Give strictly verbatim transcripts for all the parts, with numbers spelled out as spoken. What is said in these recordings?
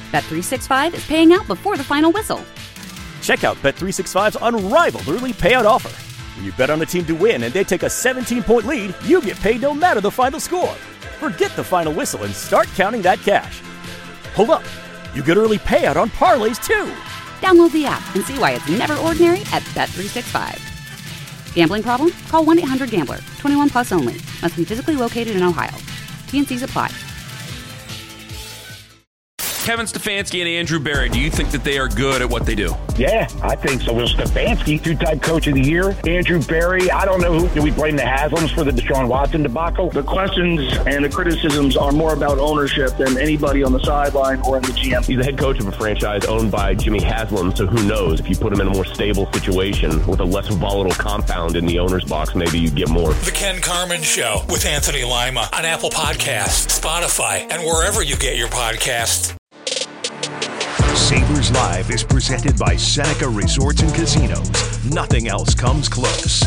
Bet three sixty-five is paying out before the final whistle. Check out Bet three sixty-five's unrivaled early payout offer. When you bet on a team to win and they take a seventeen-point lead, you get paid no matter the final score. Forget the final whistle and start counting that cash. Hold up. You get early payout on parlays, too. Download the app and see why it's never ordinary at Bet three sixty-five. Gambling problem? Call one eight hundred gambler. twenty-one plus only. Must be physically located in Ohio. T N Cs apply. Kevin Stefanski and Andrew Barry, do you think that they are good at what they do? Yeah, I think so. Well, Stefanski, two-time coach of the year. Andrew Barry, I don't know who. Do we blame the Haslams for the Deshaun Watson debacle? The questions and the criticisms are more about ownership than anybody on the sideline or in the G M. He's the head coach of a franchise owned by Jimmy Haslam, so who knows? If you put him in a more stable situation with a less volatile compound in the owner's box, maybe you get more. The Ken Carman Show with Anthony Lima on Apple Podcasts, Spotify, and wherever you get your podcasts. Sabres Live is presented by Seneca Resorts and Casinos. Nothing else comes close.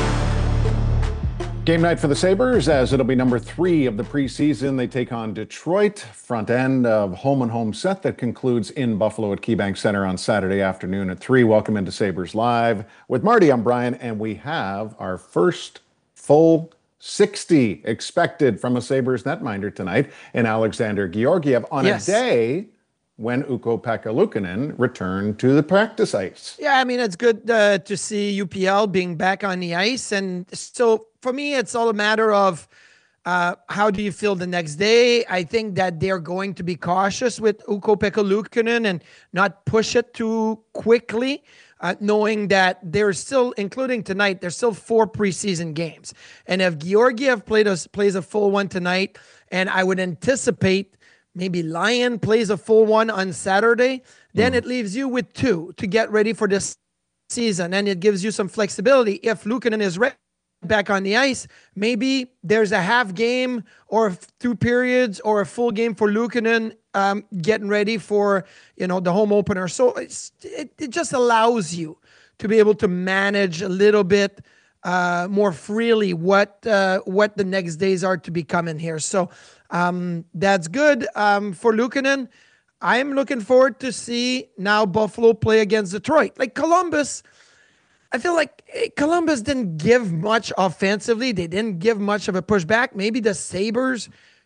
Game night for the Sabres, as it'll be number three of the preseason. They take on Detroit, front end of home and home set that concludes in Buffalo at KeyBank Center on Saturday afternoon at three. Welcome into Sabres Live. With Marty, I'm Brian, and we have our first full sixty expected from a Sabres netminder tonight in Alexander Georgiev on yes. a day when Ukko-Pekka Luukkonen returned to the practice ice. Yeah, I mean, it's good uh, to see U P L being back on the ice. And so for me, it's all a matter of uh, how do you feel the next day? I think that they're going to be cautious with Ukko-Pekka Luukkonen and not push it too quickly, uh, knowing that there's still, including tonight, there's still four preseason games. And if Georgiev played a, plays a full one tonight, and I would anticipate maybe Lyon plays a full one on Saturday, then mm. it leaves you with two to get ready for this season. And it gives you some flexibility. If Luukkonen is ready back on the ice, maybe there's a half game or two periods or a full game for Luukkonen um, getting ready for, you know, the home opener. So it's, it, it just allows you to be able to manage a little bit uh, more freely what uh, what the next days are to be coming here. So Um, that's good um, for Luukkonen. I'm looking forward to see now Buffalo play against Detroit. Like Columbus, I feel like Columbus didn't give much offensively. They didn't give much of a pushback. Maybe the Sabres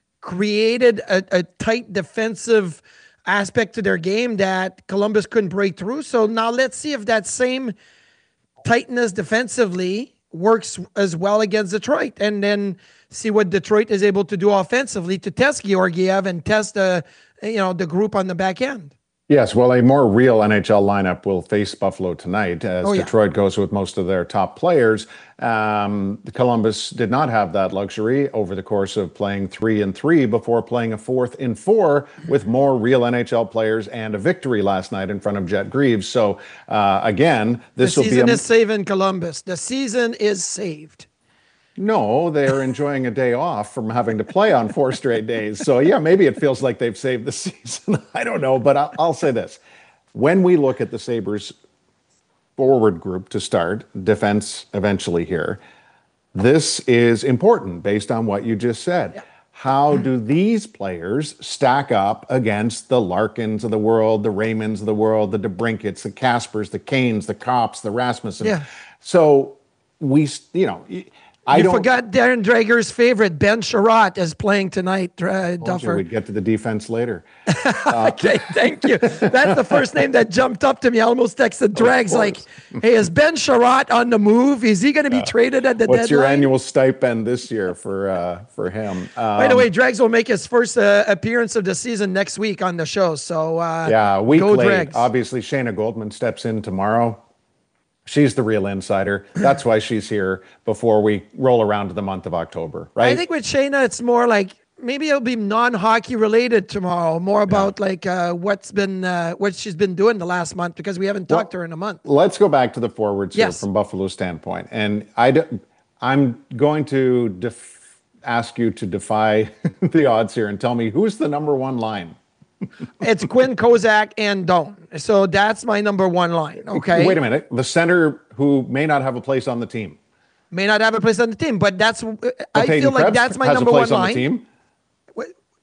created a, a tight defensive aspect to their game that Columbus couldn't break through. So now let's see if that same tightness defensively works as well against Detroit, and then see what Detroit is able to do offensively to test Georgiev and test the, you know, the group on the back end. Yes, well, a more real N H L lineup will face Buffalo tonight as oh, yeah. Detroit goes with most of their top players. Um, Columbus did not have that luxury over the course of playing three and three before playing a fourth in four with more real N H L players and a victory last night in front of Jet Greaves. So uh, again, this will be a... The season is saving Columbus. The season is saved. No, they're enjoying a day off from having to play on four straight days. So, yeah, maybe it feels like they've saved the season. I don't know, but I'll, I'll say this. When we look at the Sabres forward group to start, defense eventually here, this is important based on what you just said. Yeah. How do these players stack up against the Larkins of the world, the Raymonds of the world, the DeBrinkets, the Kaspers, the Canes, the Kops, the Rasmussen? Yeah. So, we, you know... I you don't, forgot Darren Drager's favorite, Ben Sherratt, is playing tonight, uh, Duffer. We'd get to the defense later. Uh, okay, thank you. That's the first name that jumped up to me. I almost texted Drags like, hey, is Ben Sherratt on the move? Is he going to be uh, traded at the what's deadline? What's your annual stipend this year for uh, for him? Um, By the way, Drags will make his first uh, appearance of the season next week on the show. So uh, yeah, a week go late. Drags. Obviously, Shayna Goldman steps in tomorrow. She's the real insider. That's why she's here before we roll around to the month of October, right? I think with Shayna, it's more like maybe it'll be non-hockey related tomorrow, more about yeah. like uh, what's been uh, what she's been doing the last month, because we haven't talked well, to her in a month. Let's go back to the forwards yes. here from Buffalo's standpoint. And I d- I'm going to def- ask you to defy the odds here and tell me who's the number one line. It's Quinn Kozak and Doan. So that's my number one line, okay? Wait a minute. The center who may not have a place on the team. May not have a place on the team, but that's, I feel like that's my number one line. Team?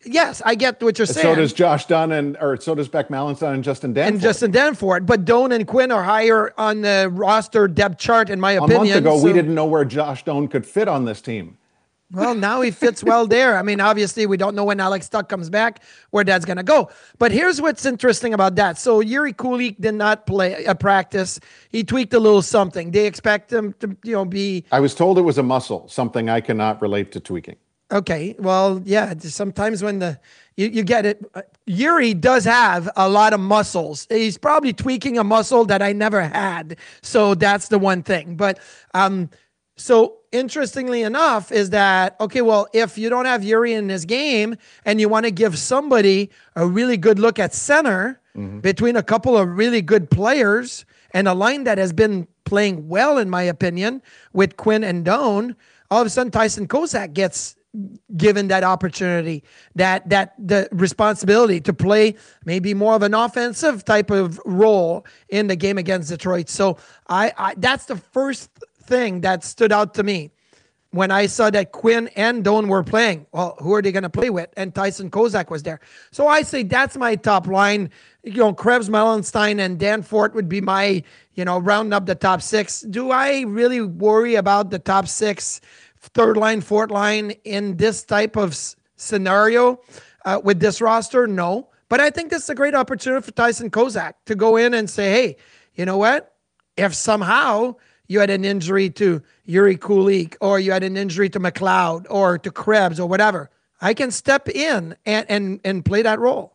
Yes, I get what you're And saying. so does Josh Dunn and or so does Beck Malenstyn and Justin Danforth. And Justin Danforth. But Doan and Quinn are higher on the roster depth chart, in my A opinion. month ago, so, we didn't know where Josh Doan could fit on this team. Well, now he fits well there. I mean, obviously, we don't know when Alex Tuck comes back, where that's going to go. But here's what's interesting about that. So Yuri Kulik did not play a practice. He tweaked a little something. They expect him to, you know, be... I was told it was a muscle, something I cannot relate to tweaking. Okay, well, yeah, sometimes when the... You, you get it. Yuri does have a lot of muscles. He's probably tweaking a muscle that I never had. So that's the one thing. But um, so interestingly enough is that, okay, well, if you don't have Yuri in this game and you want to give somebody a really good look at center mm-hmm. between a couple of really good players and a line that has been playing well, in my opinion, with Quinn and Doan, all of a sudden Tyson Kozak gets given that opportunity, that that the responsibility to play maybe more of an offensive type of role in the game against Detroit. So I, I that's the first thing that stood out to me when I saw that Quinn and Doan were playing. Well, who are they going to play with? And Tyson Kozak was there. So I say that's my top line. You know, Krebs, Malenstyn, and Danforth would be my, you know, rounding up the top six. Do I really worry about the top six, third line, fourth line in this type of s- scenario uh, with this roster? No. But I think this is a great opportunity for Tyson Kozak to go in and say, hey, you know what? If somehow you had an injury to Yuri Kulik or you had an injury to McLeod or to Krebs or whatever, I can step in and, and, and play that role.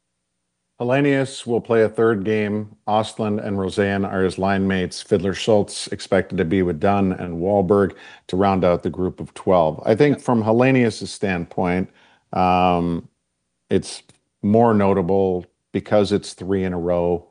Hellenius will play a third game. Ostlund and Roseanne are his line mates. Fiddler Schultz expected to be with Dunn and Wahlberg to round out the group of twelve. I think from Hellenius' standpoint, um, it's more notable because it's three in a row.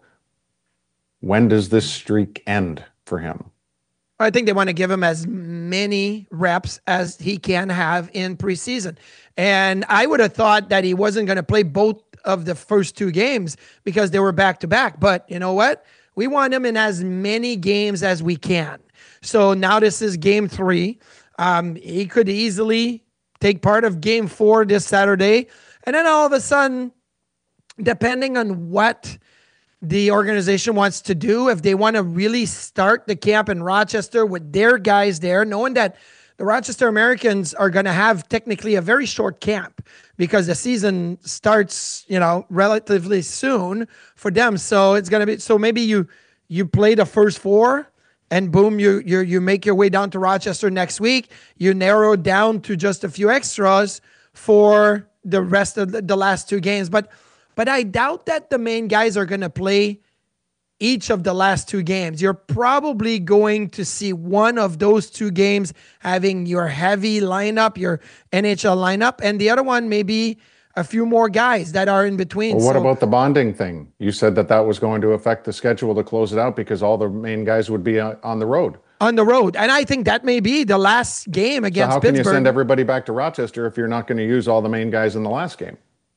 When does this streak end for him? I think they want to give him as many reps as he can have in preseason. And I would have thought that he wasn't going to play both of the first two games because they were back to back. But you know what? We want him in as many games as we can. So now this is game three. Um, he could easily take part of game four this Saturday. And then all of a sudden, depending on what the organization wants to do, if they want to really start the camp in Rochester with their guys there, knowing that the Rochester Americans are going to have technically a very short camp because the season starts, you know, relatively soon for them. So it's going to be, so maybe you, you play the first four and boom, you, you, you make your way down to Rochester next week. You narrow down to just a few extras for the rest of the, the last two games. But, but I doubt that the main guys are going to play each of the last two games. You're probably going to see one of those two games having your heavy lineup, your N H L lineup, and the other one maybe a few more guys that are in between. Well, what so, about the bonding thing? You said that that was going to affect the schedule to close it out because all the main guys would be on the road. On the road. And I think that may be the last game against so how Pittsburgh. can you send everybody back to Rochester if you're not going to use all the main guys in the last game?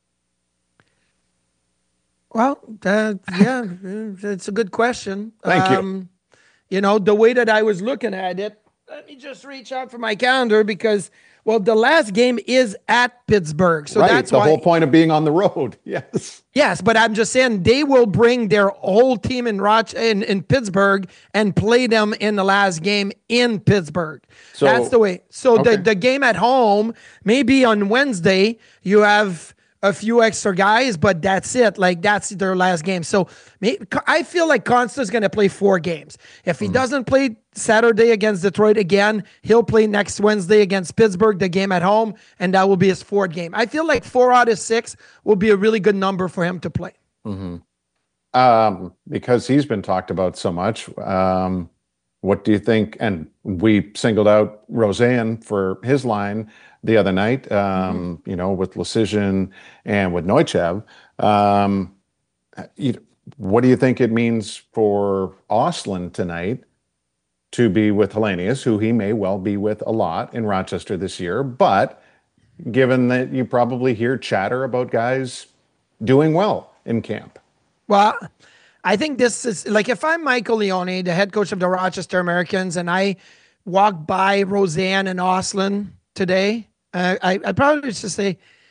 Well, uh, yeah, it's a good question. Thank you. Um, you know, the way that I was looking at it, let me just reach out for my calendar because, well, the last game is at Pittsburgh. So right, that's the why, whole point of being on the road. Yes. Yes, but I'm just saying they will bring their whole team in Roch in, in Pittsburgh and play them in the last game in Pittsburgh. So, that's the way. So okay. the, the game at home, maybe on Wednesday, you have a few extra guys, but that's it. Like that's their last game. So I feel like Consta's going to play four games. If he mm. doesn't play Saturday against Detroit again, he'll play next Wednesday against Pittsburgh, the game at home, and that will be his fourth game. I feel like four out of six will be a really good number for him to play. Mm-hmm. Um, because he's been talked about so much. Um, what do you think? And we singled out Roseanne for his line the other night, um, mm-hmm. you know, with Lecision and with Neuchev. Um, you, what do you think it means for Ostlund tonight to be with Hellenius, who he may well be with a lot in Rochester this year, but given that you probably hear chatter about guys doing well in camp? Well, I think this is like if I'm Michael Leone, the head coach of the Rochester Americans, and I walk by Roseanne and Ostlund today, uh, I, I'd probably just say,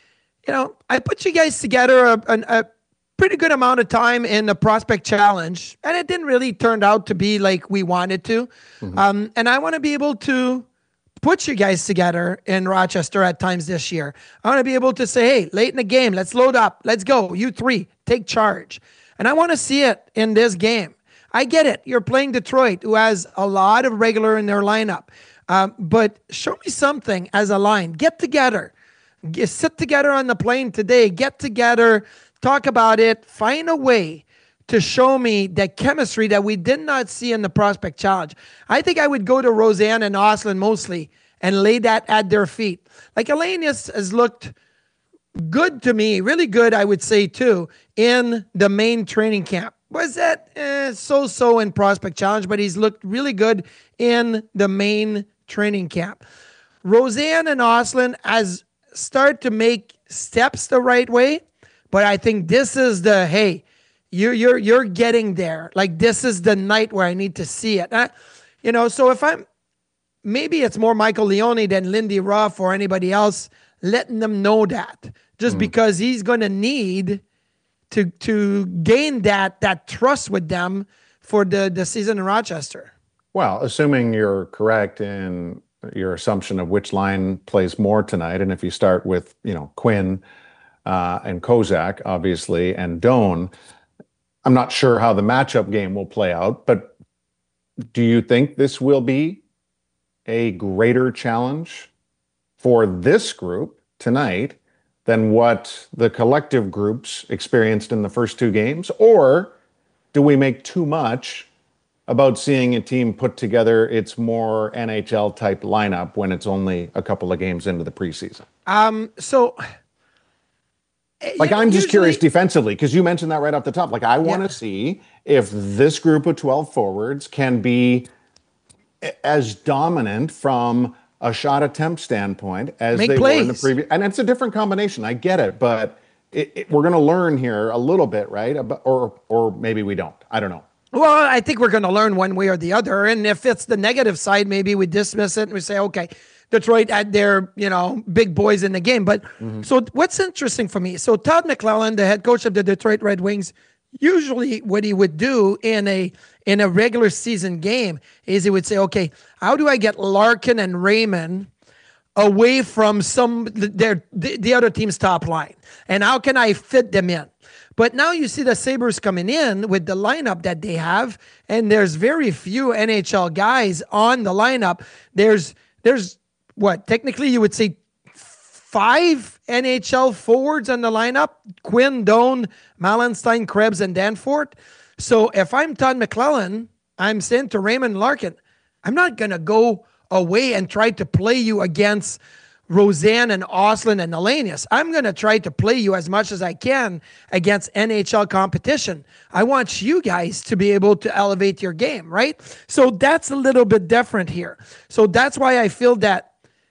you know, I put you guys together a, a, a pretty good amount of time in the prospect challenge, and it didn't really turn out to be like we wanted to. Mm-hmm. Um, and I want to be able to put you guys together in Rochester at times this year. I want to be able to say, hey, late in the game, let's load up. Let's go. You three, take charge. And I want to see it in this game. I get it. You're playing Detroit, who has a lot of regular in their lineup. Um, but show me something as a line. Get together. Get, sit together on the plane today. Get together. Talk about it. Find a way to show me that chemistry that we did not see in the prospect challenge. I think I would go to Roseanne and Ostlund mostly and lay that at their feet. Like Elenius has looked good to me, really good, I would say too, in the main training camp. Was that eh, so-so in prospect challenge, but he's looked really good in the main training camp. Roseanne and Ostlund has started to make steps the right way, but I think this is the, hey, You're you're you're getting there. Like, this is the night where I need to see it. I, you know, so if I'm, maybe it's more Michael Leone than Lindy Ruff or anybody else letting them know that, just mm. because he's going to need to to gain that that trust with them for the the season in Rochester. Well, assuming you're correct in your assumption of which line plays more tonight, and if you start with, you know, Quinn uh, and Kozak, obviously, and Doan. I'm not sure how the matchup game will play out, but do you think this will be a greater challenge for this group tonight than what the collective groups experienced in the first two games? Or do we make too much about seeing a team put together its more N H L type lineup when it's only a couple of games into the preseason? Um, so... Like, yeah, I'm just usually, curious defensively, because you mentioned that right off the top. Like, I want to yeah. see if this group of twelve forwards can be as dominant from a shot attempt standpoint as Make they plays. were in the previous. And it's a different combination. I get it, but it, it, we're going to learn here a little bit, right? Or, or maybe we don't. I don't know. Well, I think we're going to learn one way or the other. And if it's the negative side, maybe we dismiss it and we say, okay, Detroit had their, you know, big boys in the game. But mm-hmm. so what's interesting for me, so Todd McClellan, the head coach of the Detroit Red Wings, usually what he would do in a in a regular season game is he would say, okay, how do I get Larkin and Raymond away from some their the, the other team's top line? And how can I fit them in? But now you see the Sabres coming in with the lineup that they have, and there's very few N H L guys on the lineup. There's there's what, technically you would say five N H L forwards on the lineup: Quinn, Doan, Malenstein, Krebs, and Danforth. So if I'm Todd McClellan, I'm saying to Raymond Larkin, I'm not going to go away and try to play you against Roseanne and Ostlund and Elenius. I'm going to try to play you as much as I can against N H L competition. I want you guys to be able to elevate your game, right? So that's a little bit different here. So that's why I feel that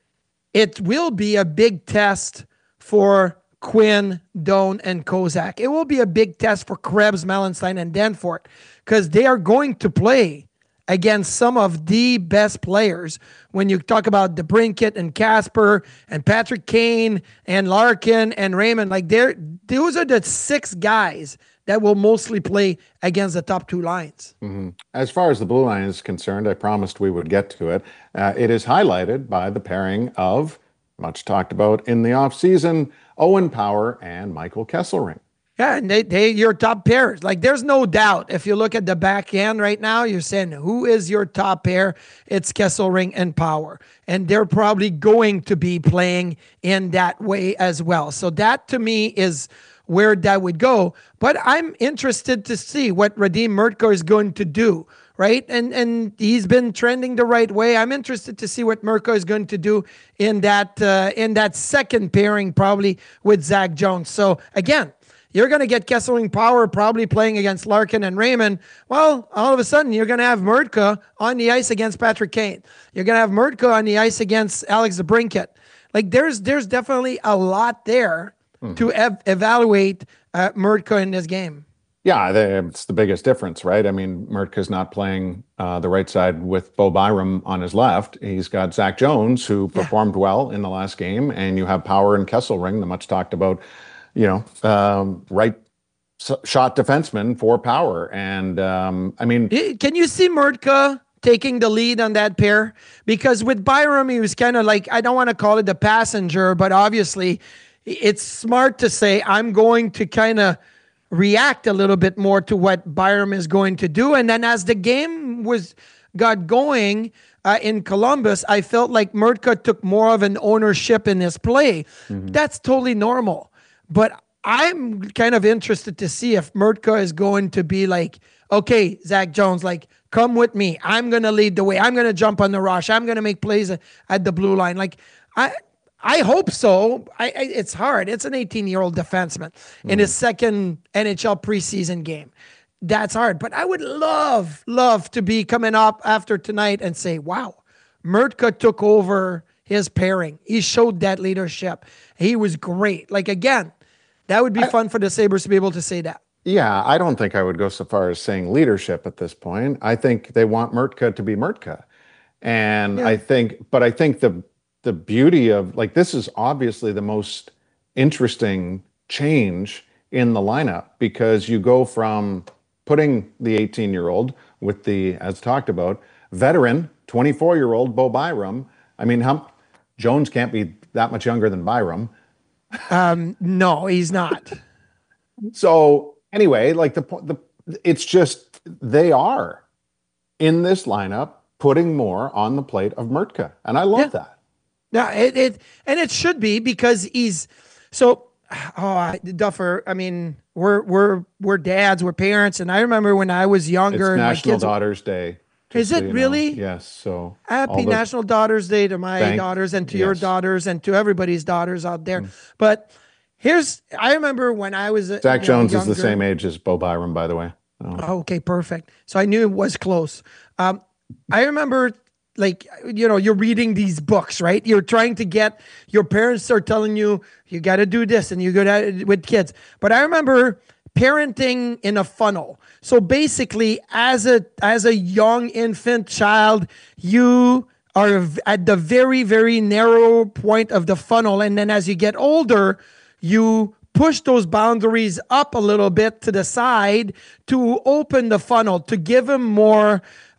it will be a big test for Quinn, Doan, and Kozak. It will be a big test for Krebs, Malenstein, and Danforth, because they are going to play against some of the best players. When you talk about DeBrincat and Casper and Patrick Kane and Larkin and Raymond, like they're those are the six guys that will mostly play against the top two lines. Mm-hmm. As far as the blue line is concerned, I promised we would get to it. Uh, it is highlighted by the pairing of, much talked about in the offseason, Owen Power and Michael Kesselring. Yeah, and they, they your top pairs. Like, there's no doubt. If you look at the back end right now, you're saying, who is your top pair? It's Kesselring and Power. And they're probably going to be playing in that way as well. So that, to me, is where that would go. But I'm interested to see what Radim Murtka is going to do, right? And and he's been trending the right way. I'm interested to see what Murtka is going to do in that uh, in that second pairing, probably with Zach Jones. So again, you're going to get Kesselring, Power probably playing against Larkin and Raymond. Well, all of a sudden, you're going to have Murtka on the ice against Patrick Kane. You're going to have Murtka on the ice against Alex DeBrincat. Like, there's there's definitely a lot there mm. to ev- evaluate uh, Murtka in this game. Yeah, they, it's the biggest difference, right? I mean, Murtka's not playing uh, the right side with Bo Byram on his left. He's got Zach Jones, who Yeah. performed well in the last game, and you have Power and Kesselring, the much talked about, you know, um, right s- shot defenseman for Power. And um, I mean, Eh, Can you see Murtka taking the lead on that pair? Because with Byram, he was kind of like, I don't want to call it the passenger, but obviously it's smart to say, I'm going to kind of react a little bit more to what Byram is going to do. And then as the game was got going uh, in Columbus, I felt like Murtka took more of an ownership in his play. Mm-hmm. That's totally normal. But I'm kind of interested to see if Murtka is going to be like, okay, Zach Jones, like, come with me. I'm going to lead the way. I'm going to jump on the rush. I'm going to make plays at the blue line. Like, I I hope so. I, I It's hard. It's an eighteen-year-old defenseman mm. in his second N H L preseason game. That's hard. But I would love, love to be coming up after tonight and say, wow, Murtka took over his pairing. He showed that leadership. He was great. Like, again, that would be I, fun for the Sabres to be able to say that. Yeah, I don't think I would go so far as saying leadership at this point. I think they want Murtka to be Murtka. And yeah. I think, but I think the the beauty of, like, this is obviously the most interesting change in the lineup, because you go from putting the eighteen-year-old with the, as talked about, veteran twenty-four-year-old Bo Byram. I mean, how, Jones can't be that much younger than Byram. Um, no, he's not. So anyway, like the the, it's just they are in this lineup putting more on the plate of Murtka, and I love yeah. that. Yeah, it, it and it should be, because he's so. Oh, Duffer. I mean, we're we're we're dads, we're parents, and I remember when I was younger. It's and National my kids, Daughters Day. Is it so really? Know. Yes. So happy the, National Daughters Day to my thank, yes. daughters and to your daughters and to everybody's daughters out there. Mm. But here's, I remember when I was Zach you Jones know, is the same age as Bo Byram, by the way. Oh. Okay, perfect. So I knew it was close. Um, I remember, like, you know, you're reading these books, right? You're trying to get, your parents are telling you, you got to do this and you go to with kids. But I remember parenting in a funnel. So basically, as a as a young infant child, you are at the very, very narrow point of the funnel. And then as you get older, you push those boundaries up a little bit to the side to open the funnel, to give them more,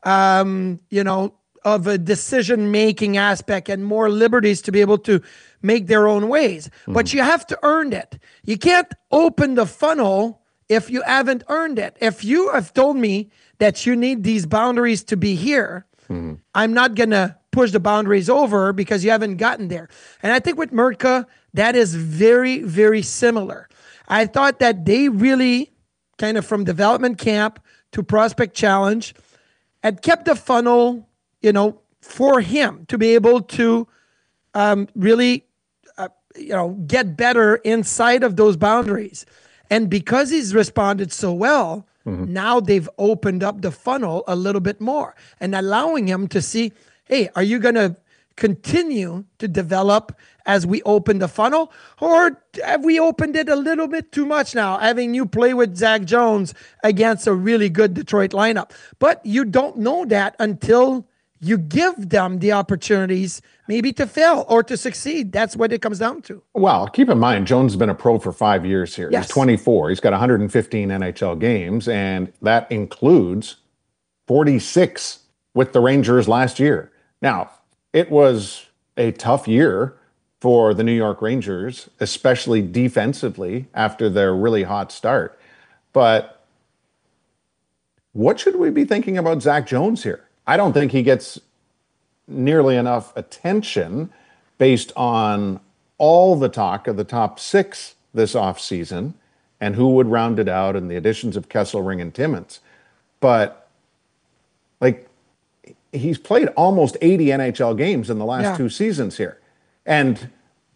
um, you know, of a decision-making aspect and more liberties to be able to make their own ways. Mm. But you have to earn it. You can't open the funnel if you haven't earned it. If you have told me that you need these boundaries to be here, mm. I'm not going to push the boundaries over because you haven't gotten there. And I think with Murtka, that is very, very similar. I thought that they really, kind of from development camp to prospect challenge, had kept the funnel, you know, for him to be able to um, really, uh, you know, get better inside of those boundaries. And because he's responded so well, mm-hmm. now they've opened up the funnel a little bit more and allowing him to see, hey, are you going to continue to develop as we open the funnel? Or have we opened it a little bit too much now, having you play with Zach Jones against a really good Detroit lineup? But you don't know that until you give them the opportunities maybe to fail or to succeed. That's what it comes down to. Well, keep in mind, Jones has been a pro for five years here. Yes. He's twenty-four. He's got one hundred fifteen N H L games, and that includes forty-six with the Rangers last year. Now, it was a tough year for the New York Rangers, especially defensively after their really hot start. But what should we be thinking about Zach Jones here? I don't think he gets nearly enough attention based on all the talk of the top six this offseason and who would round it out and the additions of Kesselring and Timmins. But, like, he's played almost eighty N H L games in the last yeah. two seasons here and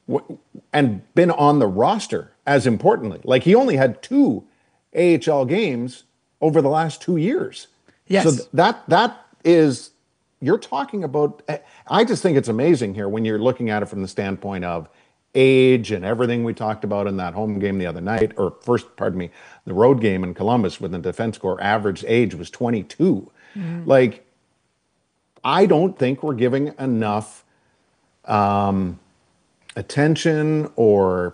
and been on the roster, as importantly. Like, he only had two A H L games over the last two years. Yes. So that that is, you're talking about, I just think it's amazing here when you're looking at it from the standpoint of age and everything we talked about in that home game the other night, or first, pardon me, the road game in Columbus when the defense score average age was twenty-two. Mm. Like, I don't think we're giving enough um, attention, or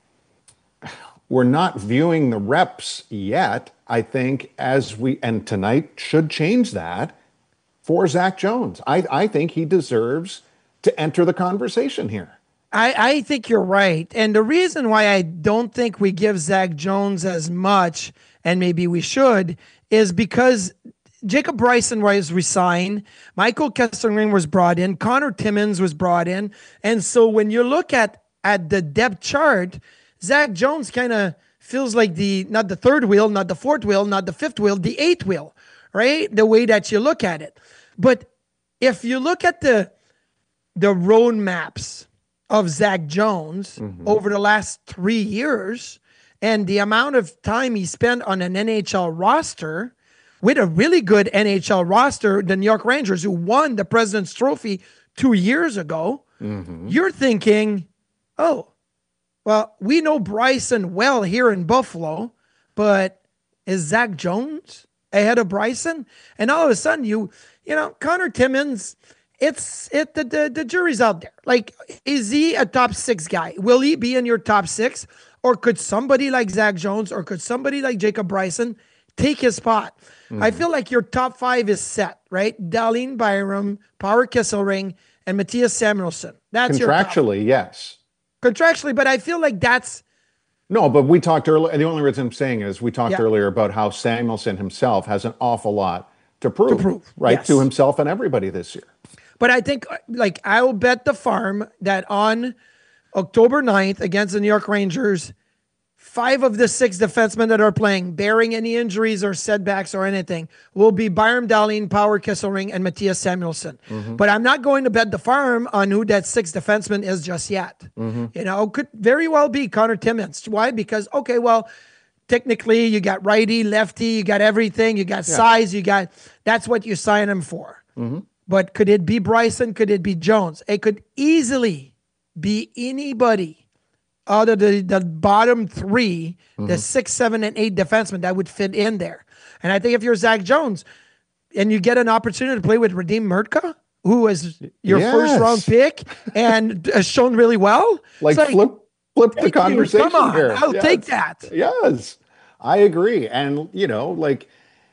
we're not viewing the reps yet, I think, as we, and tonight should change that for Zach Jones. I, I think he deserves to enter the conversation here. I, I think you're right. And the reason why I don't think we give Zach Jones as much, and maybe we should, is because Jacob Bryson was resigned, Michael Kesselring was brought in, Connor Timmins was brought in. And so when you look at, at the depth chart, Zach Jones kind of feels like the, not the third wheel, not the fourth wheel, not the fifth wheel, the eighth wheel, right? The way that you look at it. But if you look at the, the road maps of Zach Jones mm-hmm. over the last three years and the amount of time he spent on an N H L roster with a really good N H L roster, the New York Rangers, who won the President's Trophy two years ago, mm-hmm. you're thinking, oh, well, we know Bryson well here in Buffalo, but is Zach Jones ahead of Bryson? And all of a sudden, you, you know, Connor Timmins, It's it the, the the jury's out there. Like, is he a top six guy? Will he be in your top six? Or could somebody like Zach Jones or could somebody like Jacob Bryson take his spot? Mm-hmm. I feel like your top five is set, right? Dahlin Byram, Power Kesselring, and Matthias Samuelsson. That's your top. Contractually, yes. Contractually, but I feel like that's... No, but we talked earlier, the only reason I'm saying is we talked Yeah. earlier about how Samuelsson himself has an awful lot to prove, To prove, right? yes. To himself and everybody this year. But I think, like, I'll bet the farm that on October ninth against the New York Rangers, five of the six defensemen that are playing, bearing any injuries or setbacks or anything, will be Byram Dahlin, Power Kesselring, and Matthias Samuelsson. Mm-hmm. But I'm not going to bet the farm on who that sixth defenseman is just yet. Mm-hmm. You know, could very well be Connor Timmins. Why? Because, okay, well, technically you got righty, lefty, you got everything, you got yeah. size, you got, that's what you sign him for. Mm-hmm. But could it be Bryson? Could it be Jones? It could easily be anybody out of the, the bottom three, mm-hmm. the six, seven, and eight defensemen that would fit in there. And I think if you're Zach Jones and you get an opportunity to play with Radim Murtka, who was your yes. first round pick and has shown really well. Like, like flip, flip the conversation Come on, here. I'll yes. take that. Yes, I agree. And, you know, like,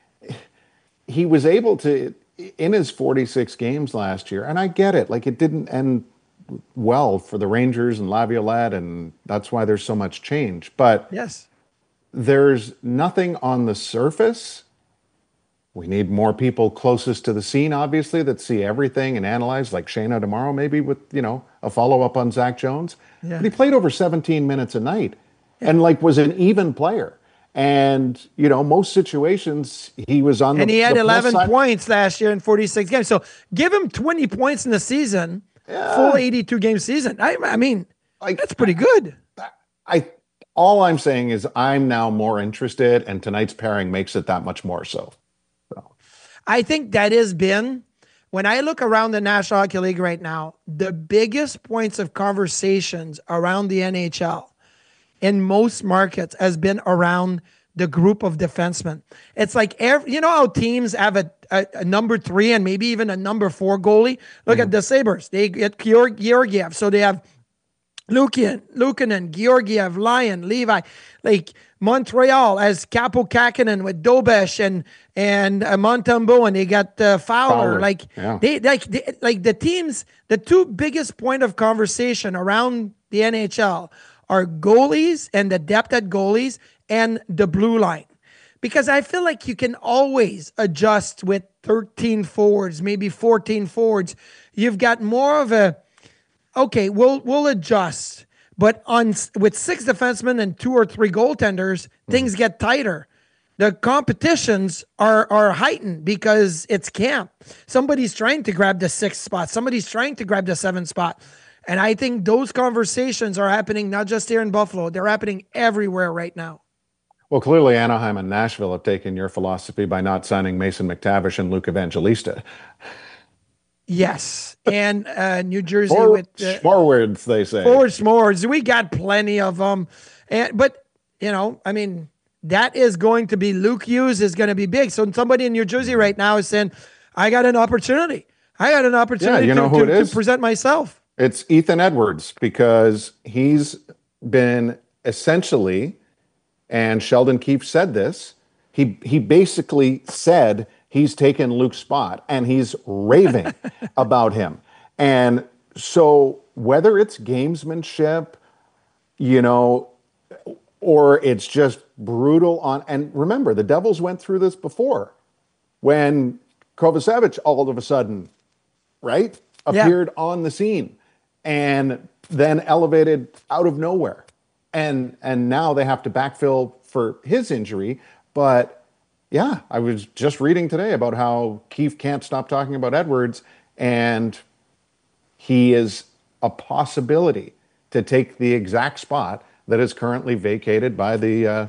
he was able to, in his forty-six games last year, and I get it, like, it didn't end well for the Rangers and Laviolette, and that's why there's so much change. But yes, there's nothing on the surface. We need more people closest to the scene, obviously, that see everything and analyze, like Shayna tomorrow, maybe with, you know, a follow-up on Zach Jones. Yeah. But he played over seventeen minutes a night yeah. and, like, was an even player. And, you know, most situations he was on the And he had the eleven side. points last year in forty-six games. So give him twenty points in the season, yeah. full eighty-two game season. I, I mean, like, that's pretty good. I all I'm saying is I'm now more interested, and tonight's pairing makes it that much more so. so. I think that has been, when I look around the National Hockey League right now, the biggest points of conversations around the N H L in most markets has been around the group of defensemen. It's like, every, you know how teams have a, a, a number three and maybe even a number four goalie? Look mm-hmm. at the Sabres. They get Georg- Georgiev. So they have Lukin, Lukanen, Georgiev, Lyon, Levi. Like Montreal has Capo Kakinen with Dobesh and and uh, Montembeau, and they got uh, Fowler. Fowler. Like yeah. they like they, like the teams. The two biggest point of conversation around the N H L are goalies and the depth at goalies and the blue line. Because I feel like you can always adjust with thirteen forwards, maybe fourteen forwards. You've got more of a, okay, we'll we'll adjust. But on with six defensemen and two or three goaltenders, mm-hmm. things get tighter. The competitions are are heightened because it's camp. Somebody's trying to grab the sixth spot. Somebody's trying to grab the seventh spot. And I think those conversations are happening not just here in Buffalo. They're happening everywhere right now. Well, clearly Anaheim and Nashville have taken your philosophy by not signing Mason McTavish and Luke Evangelista. Yes, and uh, New Jersey Forward, with uh, forwards, they say. Forward s'mores. We got plenty of them, and but you know, I mean, that is going to be Luke Hughes is going to be big. So somebody in New Jersey right now is saying, "I got an opportunity. I got an opportunity yeah, you know to, who to, it is? to present myself." It's Ethan Edwards, because he's been essentially, and Sheldon Keefe said this, he he basically said he's taken Luke's spot, and he's raving about him. And so whether it's gamesmanship, you know, or it's just brutal on, and remember, the Devils went through this before when Kovacevic all of a sudden, right, appeared yeah. on the scene and then elevated out of nowhere. And and now they have to backfill for his injury. But yeah, I was just reading today about how Keefe can't stop talking about Edwards, and he is a possibility to take the exact spot that is currently vacated by the uh,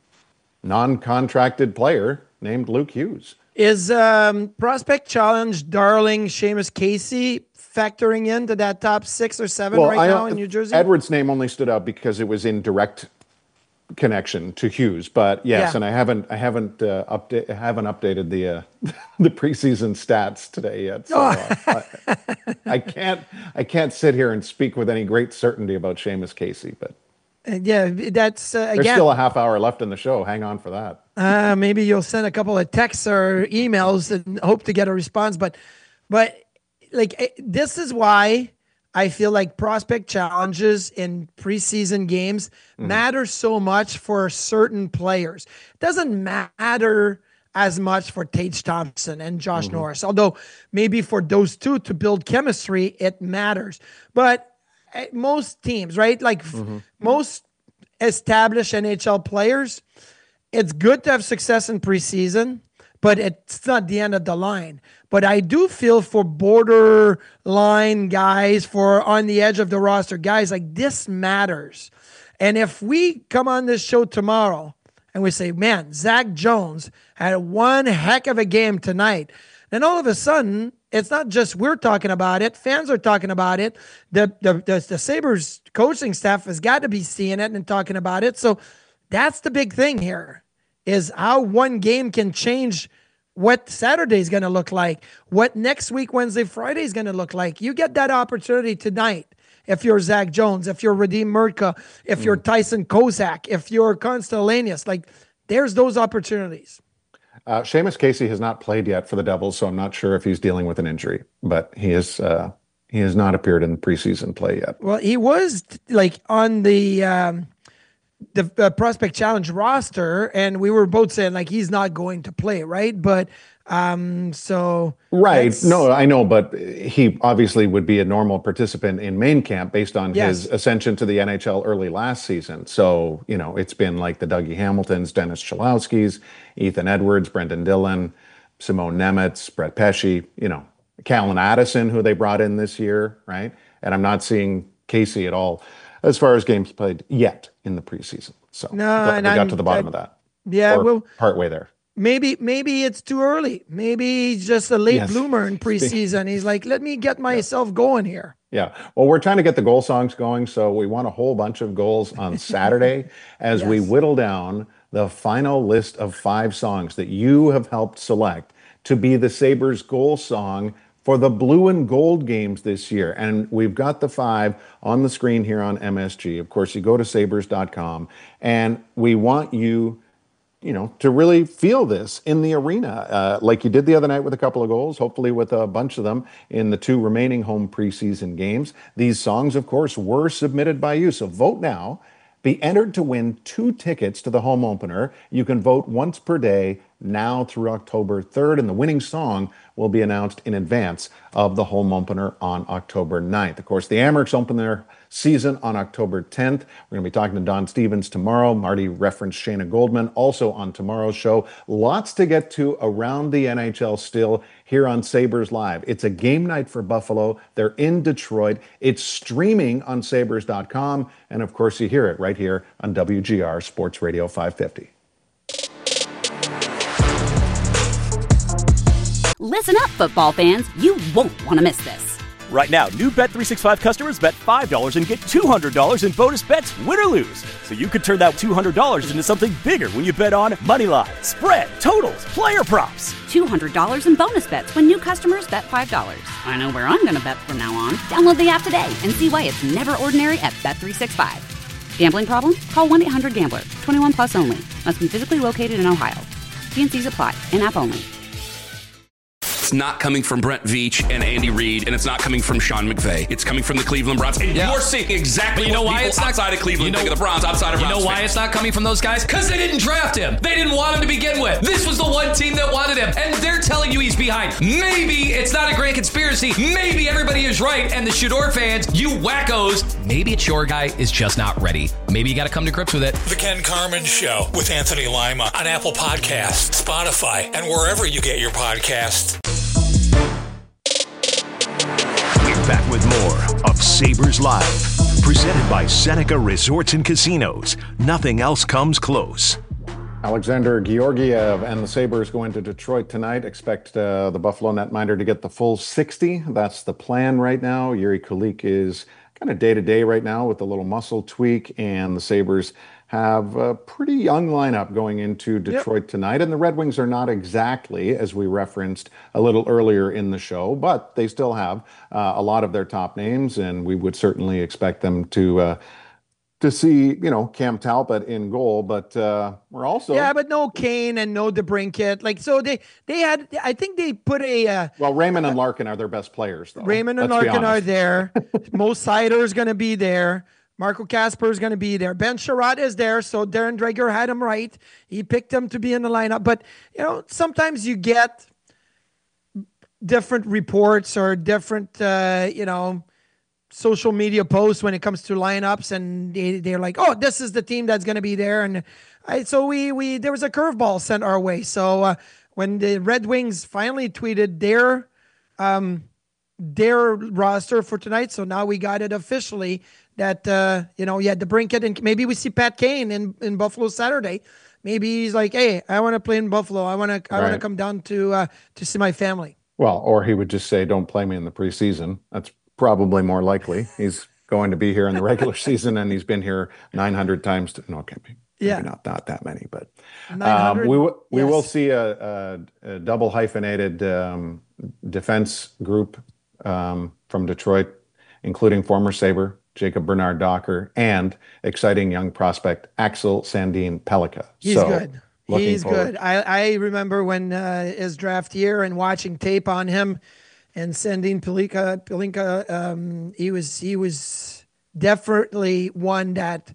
non-contracted player named Luke Hughes. Is um, Prospect Challenge darling Seamus Casey factoring into that top six or seven well, right I, now in New Jersey? Edwards' name only stood out because it was in direct connection to Hughes, but yes, yeah. and I haven't, I haven't uh, update, haven't updated the uh, the preseason stats today yet. So, uh, I, I can't, I can't sit here and speak with any great certainty about Seamus Casey, but uh, yeah, that's uh, again. There's still a half hour left in the show. Hang on for that. Uh, maybe you'll send a couple of texts or emails and hope to get a response, but, but like this is why I feel like prospect challenges in preseason games mm. matter so much for certain players. It doesn't matter as much for Tage Thompson and Josh mm-hmm. Norris, although maybe for those two to build chemistry, it matters. But most teams, right? Like mm-hmm. f- most established N H L players, it's good to have success in preseason, but it's not the end of the line. But I do feel for borderline guys, for on the edge of the roster guys, like this matters. And if we come on this show tomorrow and we say, man, Zach Jones had one heck of a game tonight, then all of a sudden, it's not just we're talking about it. Fans are talking about it. The, the, the, the Sabres coaching staff has got to be seeing it and talking about it. So that's the big thing here, is how one game can change what Saturday is going to look like, what next week, Wednesday, Friday is going to look like. You get that opportunity tonight. If you're Zach Jones, if you're Radim Murtka, if you're Tyson Kozak, if you're Constellanius, like there's those opportunities. Uh, Seamus Casey has not played yet for the Devils, so I'm not sure if he's dealing with an injury, but he is uh, he has not appeared in preseason play yet. Well, he was like on the um, the uh, Prospect Challenge roster, and we were both saying like he's not going to play, right? But um, so right, no, I know, but he obviously would be a normal participant in main camp based on yes. his ascension to the N H L early last season. So you know, it's been like the Dougie Hamiltons, Dennis Cholowskis, Ethan Edwards, Brendan Dillon, Simone Nemetz, Brett Pesce, you know, Callan Addison, who they brought in this year, right? And I'm not seeing Casey at all as far as games played yet in the preseason. So no, I and got I'm, to the bottom I, of that. Yeah, or well, partway there. Maybe maybe it's too early. Maybe he's just a late yes. bloomer in preseason. He's like, let me get myself yeah. going here. Yeah. Well, we're trying to get the goal songs going, so we want a whole bunch of goals on Saturday as yes. we whittle down the final list of five songs that you have helped select to be the Sabres goal song for the blue and gold games this year. And we've got the five on the screen here on M S G. Of course, you go to sabres dot com, and we want you you know, to really feel this in the arena, uh, like you did the other night with a couple of goals, hopefully with a bunch of them in the two remaining home preseason games. These songs, of course, were submitted by you. So vote now. Be entered to win two tickets to the home opener. You can vote once per day now through October third, and the winning song will be announced in advance of the home opener on October ninth. Of course, the Amerks open their season on October tenth. We're going to be talking to Don Stevens tomorrow. Marty referenced Shayna Goldman also on tomorrow's show. Lots to get to around the N H L still here on Sabres Live. It's a game night for Buffalo. They're in Detroit. It's streaming on sabres dot com. And of course, you hear it right here on W G R Sports Radio five fifty. Listen up, football fans. You won't want to miss this. Right now, new Bet three sixty-five customers bet five dollars and get two hundred dollars in bonus bets, win or lose. So you could turn that two hundred dollars into something bigger when you bet on money line, spread, totals, player props. two hundred dollars in bonus bets when new customers bet five dollars. I know where I'm going to bet from now on. Download the app today and see why it's never ordinary at Bet three sixty-five. Gambling problem? Call one eight hundred gambler. twenty-one plus only. Must be physically located in Ohio. T N Cs apply. In-app only. It's not coming from Brent Veach and Andy Reid, and it's not coming from Sean McVay. It's coming from the Cleveland Browns. And yeah. you're seeing exactly but you know what why people it's not, outside of Cleveland you know, think of the Browns, outside of You Browns know why fans. it's not coming from those guys? Because they didn't draft him. They didn't want him to begin with. This was the one team that wanted him, and they're telling you he's behind. Maybe it's not a grand conspiracy. Maybe everybody is right, and the Shador fans, you wackos, maybe it's your guy is just not ready. Maybe you got to come to grips with it. The Ken Carman Show with Anthony Lima on Apple Podcasts, Spotify, and wherever you get your podcasts. Back with more of Sabres Live, presented by Seneca Resorts and Casinos. Nothing else comes close. Alexander Georgiev and the Sabres go into Detroit tonight. Expect uh, the Buffalo netminder to get the full sixty. That's the plan right now. Yuri Kulik is kind of day-to-day right now with a little muscle tweak, and the Sabres have a pretty young lineup going into Detroit yep. tonight. And the Red Wings are not exactly, as we referenced a little earlier in the show, but they still have uh, a lot of their top names, and we would certainly expect them to uh, to see, you know, Cam Talbot in goal. But uh, we're also... Yeah, but no Kane and no DeBrincat. Like, so they, they had, I think they put a... Uh, well, Raymond and Larkin are their best players, though. Raymond and Larkin are there. Mo Seider is going to be there. Marco Kasper is going to be there. Ben Sherratt is there, so Darren Dreger had him right. He picked him to be in the lineup. But, you know, sometimes you get different reports or different, uh, you know, social media posts when it comes to lineups, and they, they're like, oh, this is the team that's going to be there. And I, so we, we there was a curveball sent our way. So uh, when the Red Wings finally tweeted their um, their roster for tonight, so now we got it officially, that, uh, you know, yeah, DeBrincat, and maybe we see Pat Kane in, in Buffalo Saturday. Maybe he's like, hey, I want to play in Buffalo. I want to I right. want to come down to uh, to see my family. Well, or he would just say, don't play me in the preseason. That's probably more likely. He's going to be here in the regular season, and he's been here nine hundred times. To, no, okay, maybe yeah. not, not that many, but um, we, w- we yes. will see a, a, a double hyphenated um, defense group um, from Detroit, including former Sabre Jacob Bernard Docker and exciting young prospect Axel Sandin Pellikka. He's so, good. He's forward. good. I, I remember when uh, his draft year and watching tape on him and Sandin Pellikka. Pellikka, um, he was he was definitely one that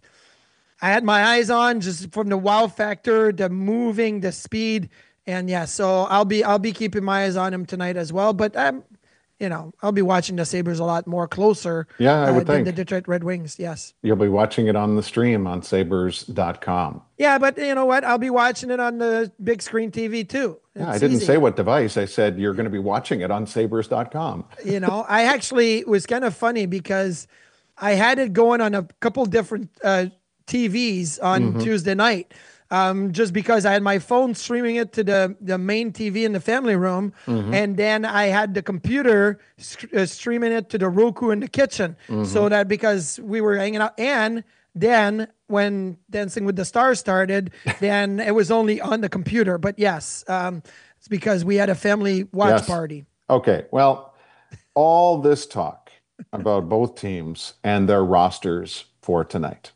I had my eyes on, just from the wow factor, the moving, the speed, and yeah. So I'll be I'll be keeping my eyes on him tonight as well. But I'm. You know, I'll be watching the Sabres a lot more closer yeah, I would uh, than think. the Detroit Red Wings, yes. You'll be watching it on the stream on sabres dot com. Yeah, but you know what? I'll be watching it on the big screen T V too. It's yeah, I didn't easy. say what device. I said you're going to be watching it on sabres dot com. You know, I actually, it was kind of funny because I had it going on a couple different uh, T Vs on mm-hmm. Tuesday night. Um, just because I had my phone streaming it to the, the main T V in the family room. Mm-hmm. And then I had the computer st- uh, streaming it to the Roku in the kitchen. Mm-hmm. So that because we were hanging out. And then when Dancing with the Stars started, then it was only on the computer. But yes, um, it's because we had a family watch yes. party. Okay. Well, all this talk about both teams and their rosters for tonight.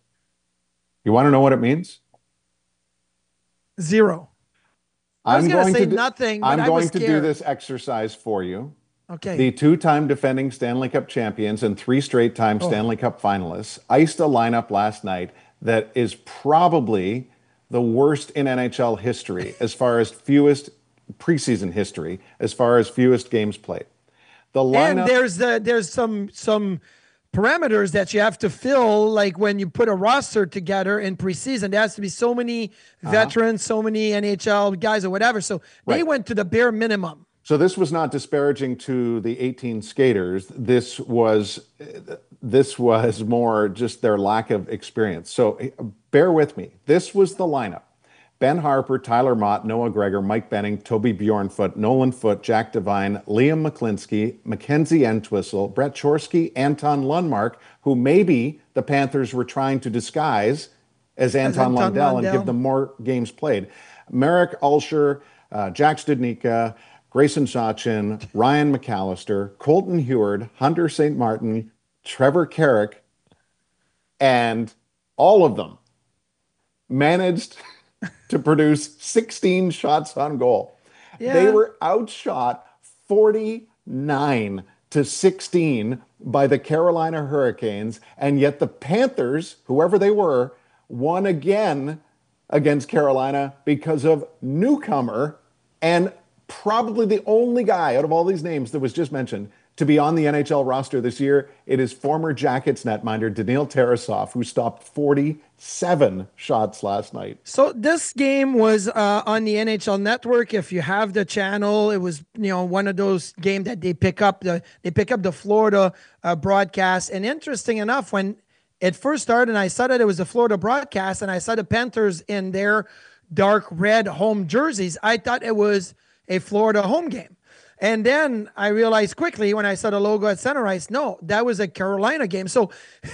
You want to know what it means? Zero. I was going to say do, nothing, but I'm I going was to do this exercise for you. Okay. The two-time defending Stanley Cup champions and three straight-time oh. Stanley Cup finalists iced a lineup last night that is probably the worst in N H L history as far as fewest preseason history, as far as fewest games played. The lineup, and there's the, there's some some parameters that you have to fill, like when you put a roster together in preseason, there has to be so many veterans, uh-huh. so many N H L guys or whatever. So they right. went to the bare minimum. So this was not disparaging to the eighteen skaters. This was this was more just their lack of experience. So bear with me. This was the lineup. Ben Harper, Tyler Mott, Noah Gregor, Mike Benning, Toby Bjornfoot, Nolan Foote, Jack Devine, Liam McClinsky, Mackenzie Entwistle, Brett Chorsky, Anton Lundmark, who maybe the Panthers were trying to disguise as Anton, Anton Lundell, Lundell. and give them more games played. Merrick Ulsher, uh, Jack Studnicka, Grayson Sachin, Ryan McAllister, Colton Heward, Hunter Saint Martin, Trevor Carrick, and all of them managed to produce sixteen shots on goal. Yeah. They were outshot forty-nine to sixteen by the Carolina Hurricanes, and yet the Panthers, whoever they were, won again against Carolina because of newcomer and probably the only guy out of all these names that was just mentioned to be on the N H L roster this year. It is former Jackets netminder Daniil Tarasov, who stopped forty-seven shots last night. So this game was uh, on the N H L Network. If you have the channel, it was, you know, one of those games that they pick up the they pick up the Florida uh, broadcast. And interesting enough, when it first started, and I saw that it was the Florida broadcast, and I saw the Panthers in their dark red home jerseys, I thought it was a Florida home game. And then I realized quickly when I saw the logo at center ice, no, that was a Carolina game. So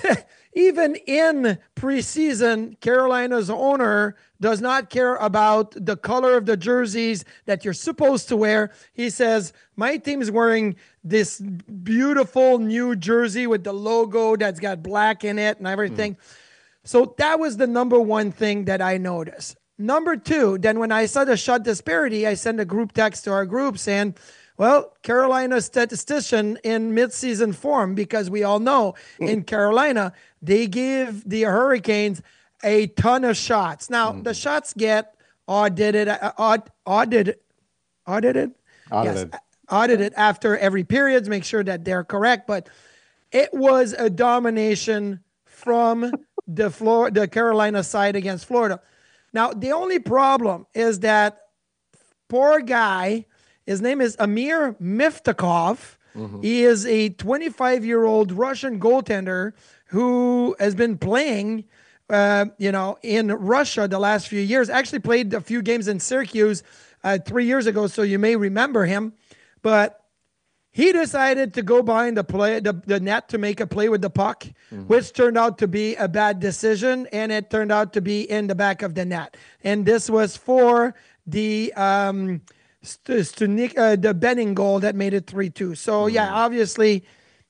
even in preseason, Carolina's owner does not care about the color of the jerseys that you're supposed to wear. He says, my team is wearing this beautiful new jersey with the logo that's got black in it and everything. Mm. So that was the number one thing that I noticed. Number two, then when I saw the shot disparity, I sent a group text to our group saying, well, Carolina's statistician in midseason form, because we all know in Carolina, they give the Hurricanes a ton of shots. Now, mm-hmm. the shots get audited, uh, aud, audited, audited, audited. Yes, audited after every period to make sure that they're correct. But it was a domination from the Flor- the Carolina side against Florida. Now, the only problem is that poor guy, his name is Amir Miftakov. Mm-hmm. He is a twenty-five-year-old Russian goaltender who has been playing, uh, you know, in Russia the last few years. Actually played a few games in Syracuse uh, three years ago, so you may remember him. But he decided to go behind the play, the, the net to make a play with the puck, mm-hmm. which turned out to be a bad decision, and it turned out to be in the back of the net. And this was for the um, Studnicka, uh, the Benning goal that made it three two. So, mm-hmm. yeah, obviously,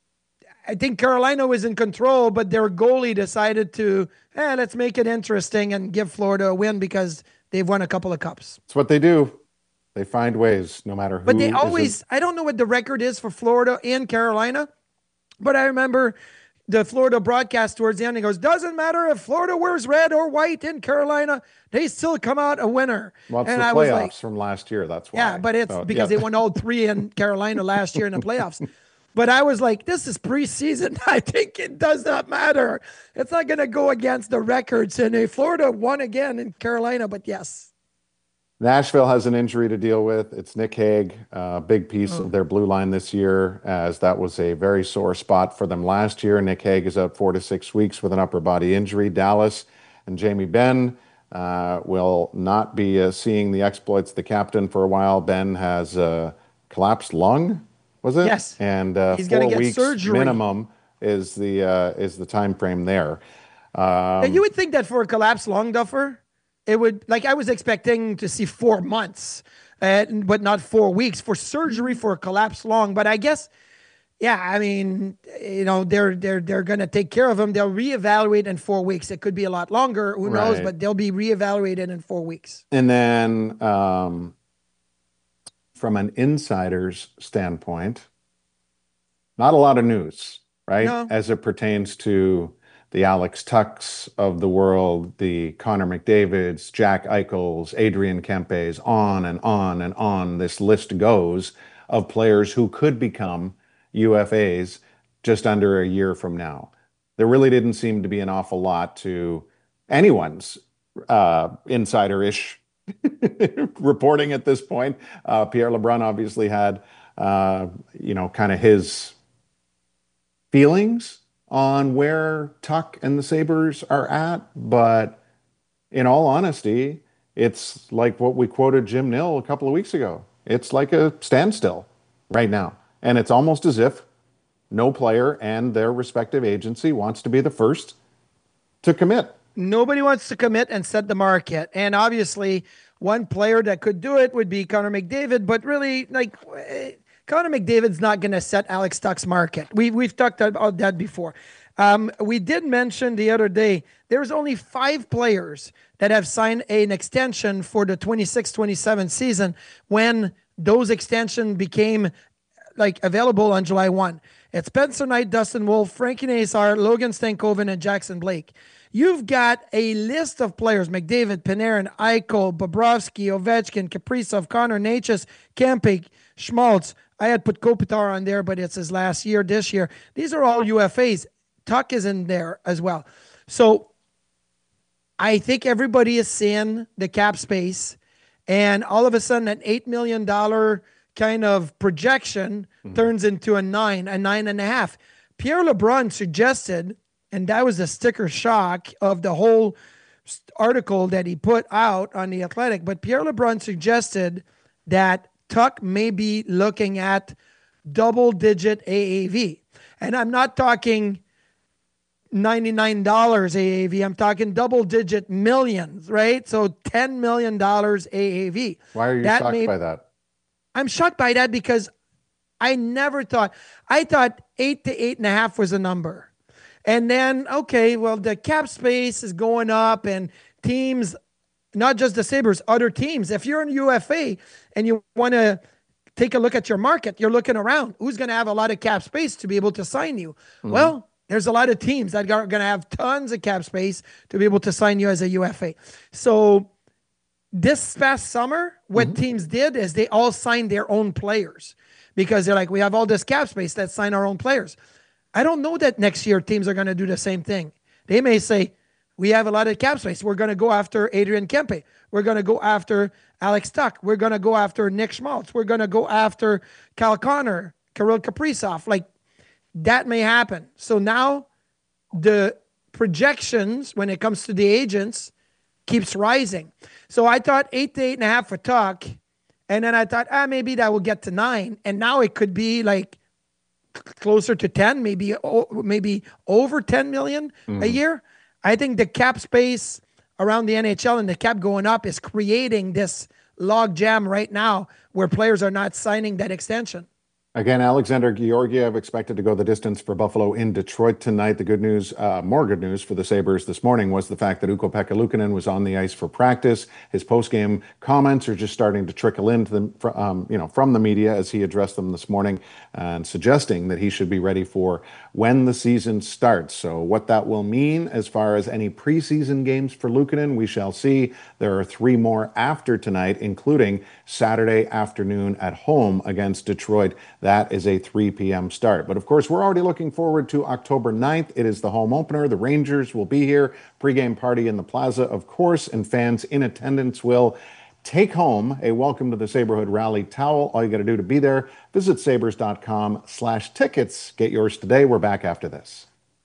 I think Carolina was in control, but their goalie decided to, eh, let's make it interesting and give Florida a win because they've won a couple of cups. It's what they do. They find ways, no matter who. But they always, I don't know what the record is for Florida and Carolina, but I remember the Florida broadcast towards the end, he goes, doesn't matter if Florida wears red or white in Carolina, they still come out a winner. Well, it's and the I playoffs was like, from last year, that's why. Yeah, but it's so, because yeah. they won all three in Carolina last year in the playoffs. But I was like, this is preseason. I think it does not matter. It's not going to go against the records. And Florida won again in Carolina, but yes. Nashville has an injury to deal with. It's Nick Hague, a uh, big piece oh. of their blue line this year, as that was a very sore spot for them last year. Nick Hague is out four to six weeks with an upper body injury. Dallas and Jamie Benn uh, will not be uh, seeing the exploits of the captain for a while. Ben has a collapsed lung, was it? Yes. And uh, He's four gonna get weeks surgery. minimum is the uh, is the time frame there. Um, and you would think that for a collapsed lung, Duffer, it would, like, I was expecting to see four months, uh, but not four weeks for surgery for a collapsed lung. But I guess, yeah, I mean, you know, they're they're they're going to take care of him. They'll reevaluate in four weeks. It could be a lot longer. Who knows? Right. But they'll be reevaluated in four weeks. And then um, from an insider's standpoint, not a lot of news, right? No. As it pertains to the Alex Tucks of the world, the Connor McDavids, Jack Eichels, Adrian Kempes, on and on and on this list goes of players who could become U F As just under a year from now. There really didn't seem to be an awful lot to anyone's uh, insider-ish reporting at this point. Uh, Pierre LeBrun obviously had, uh, you know, kind of his feelings on where Tuck and the Sabres are at, but in all honesty, it's like what we quoted Jim Nill a couple of weeks ago. It's like a standstill right now. And it's almost as if no player and their respective agency wants to be the first to commit. Nobody wants to commit and set the market. And obviously, one player that could do it would be Connor McDavid. But really, like, Connor McDavid's not going to set Alex Tuch's market. We, we've talked about that before. Um, we did mention the other day, there's only five players that have signed an extension for the twenty-six twenty-seven season when those extensions became like available on July first. It's Spencer Knight, Dustin Wolf, Frankie Nazar, Logan Stankoven, and Jackson Blake. You've got a list of players, McDavid, Panarin, Eichel, Bobrovsky, Ovechkin, Kaprizov, Connor, Necas, Kempe, Schmaltz. I had put Kopitar on there, but it's his last year this year. These are all U F As. Tuch is in there as well. So I think everybody is seeing the cap space, and all of a sudden an eight million dollars kind of projection mm-hmm. turns into a nine, a nine and a half. Pierre LeBrun suggested, and that was the sticker shock of the whole article that he put out on The Athletic, but Pierre LeBrun suggested that Tuch may be looking at double-digit A A V. And I'm not talking ninety-nine dollars A A V. I'm talking double-digit millions, right? So ten million dollars A A V. Why are you that shocked may, by that? I'm shocked by that because I never thought, I thought eight to eight and a half was a number. And then, okay, well, the cap space is going up and teams, not just the Sabres, other teams. If you're in U F A and you want to take a look at your market, you're looking around. Who's going to have a lot of cap space to be able to sign you? Mm-hmm. Well, there's a lot of teams that are going to have tons of cap space to be able to sign you as a U F A. So this past summer, what mm-hmm. teams did is they all signed their own players because they're like, we have all this cap space, let's sign our own players. I don't know that next year teams are going to do the same thing. They may say, we have a lot of cap space. We're going to go after Adrian Kempe. We're going to go after Alex Tuch. We're going to go after Nick Schmaltz. We're going to go after Kyle Connor, Kirill Kaprizov. Like, that may happen. So now the projections when it comes to the agents keeps rising. So I thought eight to eight and a half for Tuch. And then I thought, ah, maybe that will get to nine. And now it could be like closer to ten, maybe, maybe over ten million mm-hmm. a year. I think the cap space around the N H L and the cap going up is creating this log jam right now where players are not signing that extension. Again, Alexander Georgiev expected to go the distance for Buffalo in Detroit tonight. The good news, uh, more good news for the Sabres this morning was the fact that Ukko-Pekka Luukkonen was on the ice for practice. His post-game comments are just starting to trickle into them, um, you know, from the media as he addressed them this morning and suggesting that he should be ready for when the season starts. So what that will mean as far as any preseason games for Luukkonen, we shall see. There are three more after tonight, including Saturday afternoon at home against Detroit. That is a three p.m. start. But of course, we're already looking forward to October ninth. It is the home opener. The Rangers will be here. Pre-game party in the Plaza, of course, and fans in attendance will take home a Welcome to the Saberhood Rally towel. All you got to do to be there, visit sabres.com slash tickets. Get yours today. We're back after this.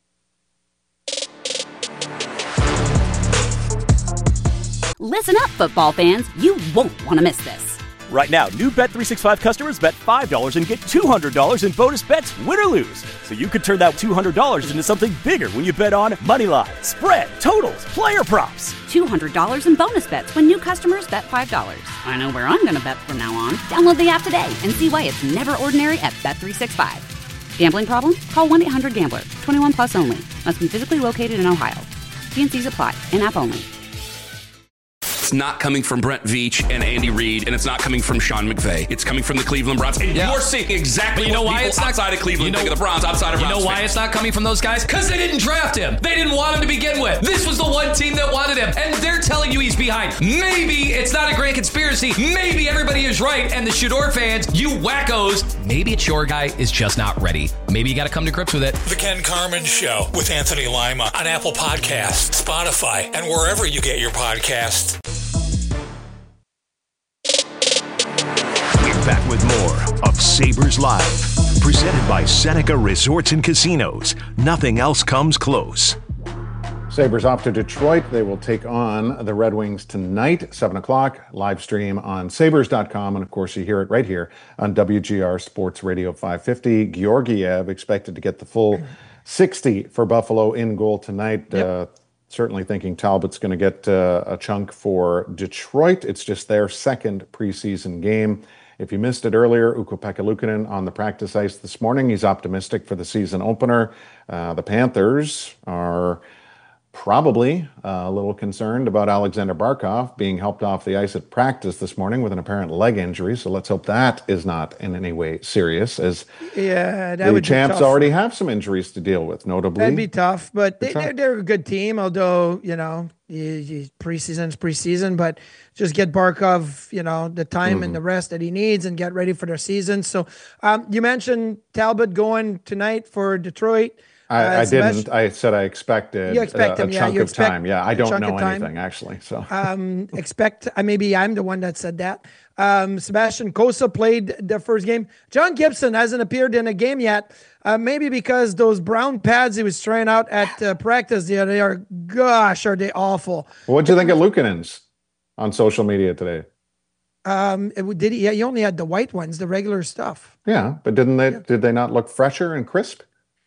Listen up, football fans. You won't want to miss this. Right now, new Bet three sixty-five customers bet five dollars and get two hundred dollars in bonus bets, win or lose. So you could turn that two hundred dollars into something bigger when you bet on money line, spread, totals, player props. two hundred dollars in bonus bets when new customers bet five dollars. I know where I'm going to bet from now on. Download the app today and see why it's never ordinary at Bet three sixty-five. Gambling problem? Call one eight hundred gambler. twenty-one plus only. Must be physically located in Ohio. T and C's apply. In-app only. It's not coming from Brent Veach and Andy Reid, and it's not coming from Sean McVay. It's coming from the Cleveland Browns. And yeah. you're seeing exactly but you know what why people it's not, outside of Cleveland you know, think of the Browns, outside of You Browns know why fans. It's not coming from those guys? Because they didn't draft him. They didn't want him to begin with. This was the one team that wanted him, and they're telling you he's behind. Maybe it's not a grand conspiracy. Maybe everybody is right, and the Shador fans, you wackos, maybe it's your guy is just not ready. Maybe you got to come to grips with it. The Ken Carman Show with Anthony Lima on Apple Podcasts, Spotify, and wherever you get your podcasts. Back with more of Sabres Live, presented by Seneca Resorts and Casinos. Nothing else comes close. Sabres off to Detroit. They will take on the Red Wings tonight, seven o'clock, live stream on sabres dot com. And of course, you hear it right here on W G R Sports Radio five fifty. Georgiev expected to get the full sixty for Buffalo in goal tonight. Yep. Uh, certainly thinking Talbot's going to get uh, a chunk for Detroit. It's just their second preseason game. If you missed it earlier, Ukko-Pekka Luukkonen on the practice ice this morning. He's optimistic for the season opener. Uh, the Panthers are probably uh, a little concerned about Alexander Barkov being helped off the ice at practice this morning with an apparent leg injury. So let's hope that is not in any way serious, as yeah, that the would Champs be tough. already have some injuries to deal with, notably. That'd be tough, but they, they're, they're a good team, although, you know, preseason's preseason, but just get Barkov, you know, the time mm-hmm. and the rest that he needs and get ready for their season. So um, you mentioned Talbot going tonight for Detroit. I, uh, I didn't. I said I expected you expect a, a him, yeah, chunk you of expect time. Yeah, I don't know anything, anything, actually. So um, expect, uh, maybe I'm the one that said that. Um, Sebastian Cossa played the first game. John Gibson hasn't appeared in a game yet, uh, maybe because those brown pads he was trying out at uh, practice, yeah, they are, gosh, are they awful. What do you think of Luukkonen's on social media today? Um, it, did he? Yeah, he only had the white ones, the regular stuff. Yeah, but didn't they? Yeah. Did they not look fresher and crisp?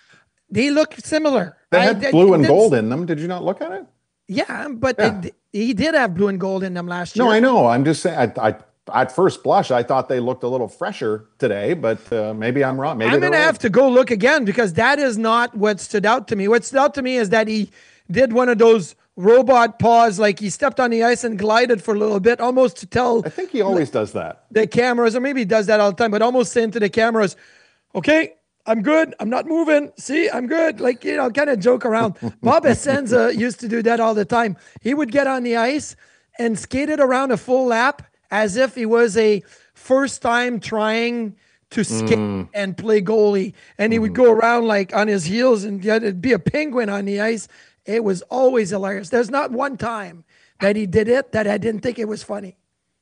They look similar. They had I, blue I, and gold in them. Did you not look at it? Yeah, but yeah. It, he did have blue and gold in them last year. No, I know. I'm just saying. I, I at first blush, I thought they looked a little fresher today, but uh, maybe I'm wrong. Maybe I'm going to have to go look again, because that is not what stood out to me. What stood out to me is that he did one of those robot paws, like he stepped on the ice and glided for a little bit, almost to tell. I think he always does that. The cameras, or maybe he does that all the time, but almost saying to the cameras, okay, I'm good. I'm not moving. See, I'm good. Like, you know, kind of joke around. Bob Essenza used to do that all the time. He would get on the ice and skate it around a full lap as if he was a first time trying to skate mm. and play goalie. And he mm. would go around like on his heels, and it'd be a penguin on the ice. It was always hilarious. There's not one time that he did it that I didn't think it was funny.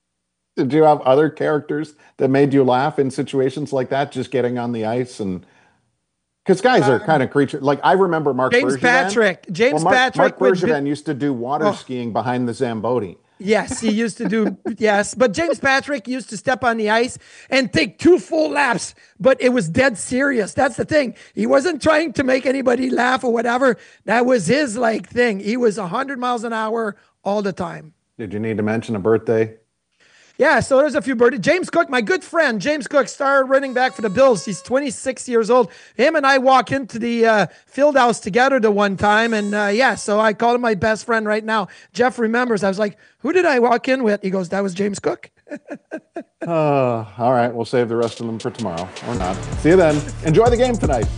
Did you have other characters that made you laugh in situations like that, just getting on the ice? And because guys are um, kind of creatures. Like, I remember Mark James Bergevin. Patrick. James well, Mark, Patrick. Mark Bergevin be, used to do water oh. skiing behind the Zamboni. Yes, he used to do, yes. But James Patrick used to step on the ice and take two full laps, but it was dead serious. That's the thing. He wasn't trying to make anybody laugh or whatever. That was his, like, thing. He was one hundred miles an hour all the time. Did you need to mention a birthday? Yeah, so there's a few birthdays. James Cook, my good friend, James Cook, star running back for the Bills. He's twenty-six years old. Him and I walk into the uh, field house together the one time. And uh, yeah, so I call him my best friend right now. Jeff remembers. I was like, who did I walk in with? He goes, that was James Cook. uh, all right, we'll save the rest of them for tomorrow. Or not. See you then. Enjoy the game tonight.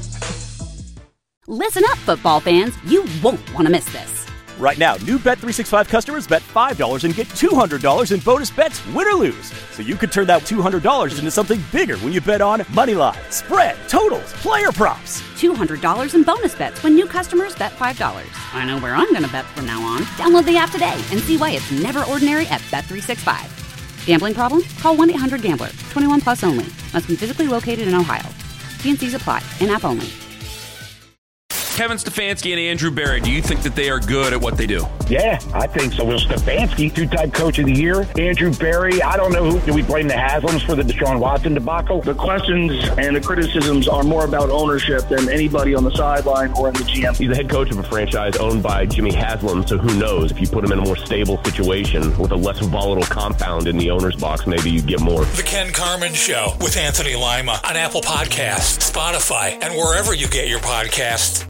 Listen up, football fans. You won't want to miss this. Right now, new Bet three sixty-five customers bet five dollars and get two hundred dollars in bonus bets, win or lose. So you could turn that two hundred dollars into something bigger when you bet on money line, spread, totals, player props. two hundred dollars in bonus bets when new customers bet five dollars. I know where I'm going to bet from now on. Download the app today and see why it's never ordinary at Bet three sixty-five. Gambling problem? Call one eight hundred gambler. twenty-one plus only. Must be physically located in Ohio. T and C's apply. In-app only. Kevin Stefanski and Andrew Barry, do you think that they are good at what they do? Yeah, I think so. Will Stefanski, two-time coach of the year. Andrew Barry, I don't know who. Do we blame the Haslams for the Deshaun Watson debacle? The questions and the criticisms are more about ownership than anybody on the sideline or in the G M. He's the head coach of a franchise owned by Jimmy Haslam, so who knows? If you put him in a more stable situation with a less volatile compound in the owner's box, maybe you get more. The Ken Carman Show with Anthony Lima on Apple Podcasts, Spotify, and wherever you get your podcasts.